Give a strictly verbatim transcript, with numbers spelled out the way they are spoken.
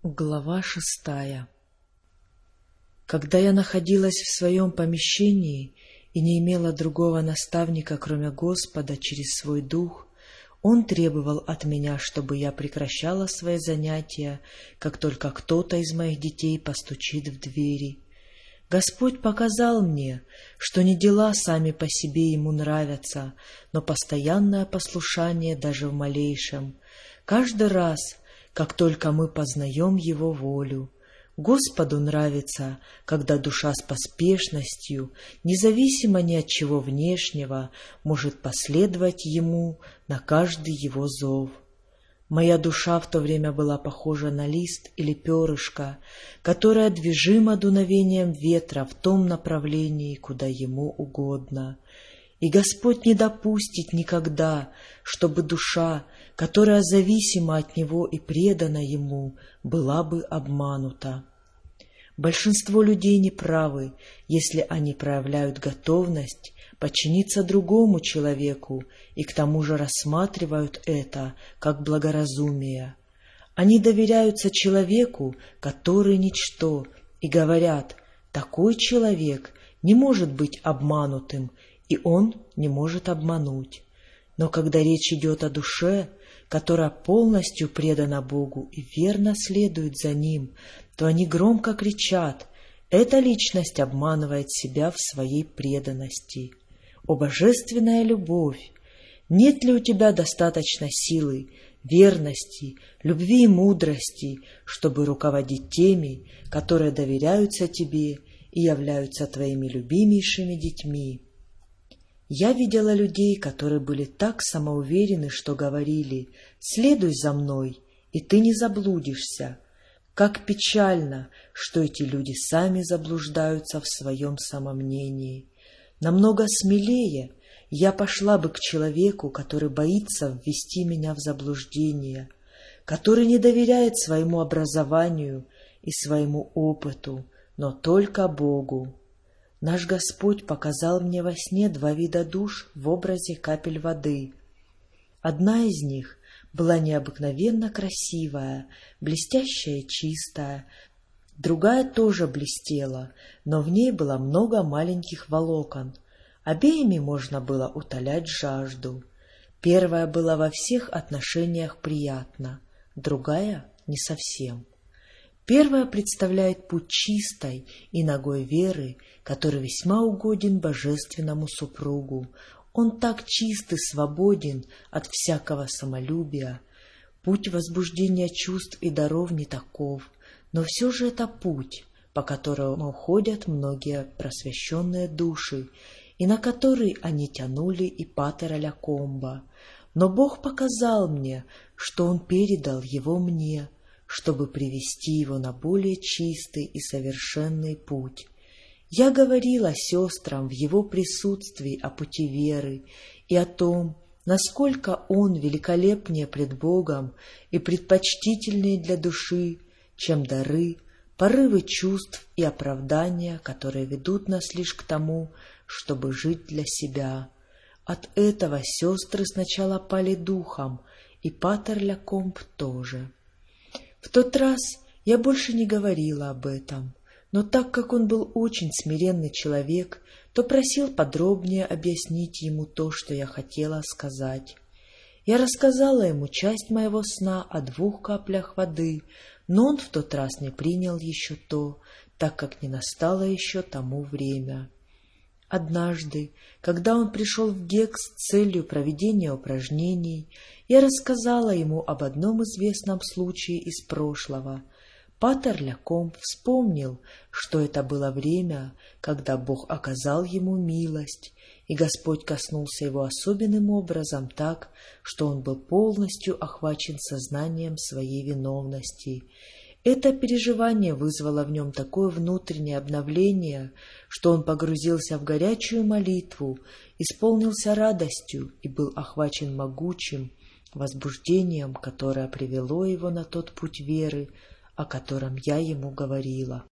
Глава шестая. Когда я находилась в своем помещении и не имела другого наставника, кроме Господа, через свой дух, Он требовал от меня, чтобы я прекращала свои занятия, как только кто-то из моих детей постучит в двери. Господь показал мне, что не дела сами по себе Ему нравятся, но постоянное послушание даже в малейшем. Каждый раз, как только мы познаем Его волю. Господу нравится, когда душа с поспешностью, независимо ни от чего внешнего, может последовать Ему на каждый Его зов. Моя душа в то время была похожа на лист или перышко, которое движимо дуновением ветра в том направлении, куда Ему угодно. И Господь не допустит никогда, чтобы душа, которая зависима от Него и предана Ему, была бы обманута. Большинство людей неправы, если они проявляют готовность подчиниться другому человеку и к тому же рассматривают это как благоразумие. Они доверяются человеку, который ничто, и говорят: такой человек не может быть обманутым, и он не может обмануть. Но когда речь идет о душе, которая полностью предана Богу и верно следует за Ним, то они громко кричат: «Эта личность обманывает себя в своей преданности». О божественная любовь! Нет ли у тебя достаточно силы, верности, любви и мудрости, чтобы руководить теми, которые доверяются тебе и являются твоими любимейшими детьми? Я видела людей, которые были так самоуверены, что говорили: «Следуй за мной, и ты не заблудишься». Как печально, что эти люди сами заблуждаются в своем самомнении. Намного смелее я пошла бы к человеку, который боится ввести меня в заблуждение, который не доверяет своему образованию и своему опыту, но только Богу. Наш Господь показал мне во сне два вида душ в образе капель воды. Одна из них была необыкновенно красивая, блестящая и чистая, другая тоже блестела, но в ней было много маленьких волокон. Обеими можно было утолять жажду. Первая была во всех отношениях приятна, другая — не совсем. Первая представляет путь чистой и нагой веры, который весьма угоден божественному супругу. Он так чист и свободен от всякого самолюбия. Путь возбуждения чувств и даров не таков, но все же это путь, по которому ходят многие просвещенные души, и на который они тянули и патера Лякомба. Но Бог показал мне, что Он передал его мне, чтобы привести его на более чистый и совершенный путь. Я говорила сестрам в его присутствии о пути веры и о том, насколько он великолепнее пред Богом и предпочтительнее для души, чем дары, порывы чувств и оправдания, которые ведут нас лишь к тому, чтобы жить для себя. От этого сестры сначала пали духом, и патер Лякомб тоже. В тот раз я больше не говорила об этом, но так как он был очень смиренный человек, то просил подробнее объяснить ему то, что я хотела сказать. Я рассказала ему часть моего сна о двух каплях воды, но он в тот раз не принял еще то, так как не настало еще тому время. Однажды, когда он пришел в Гекс с целью проведения упражнений, я рассказала ему об одном известном случае из прошлого. Патер Лякомб вспомнил, что это было время, когда Бог оказал ему милость, и Господь коснулся его особенным образом так, что он был полностью охвачен сознанием своей виновности. Это переживание вызвало в нем такое внутреннее обновление, что он погрузился в горячую молитву, исполнился радостью и был охвачен могучим возбуждением, которое привело его на тот путь веры, о котором я ему говорила.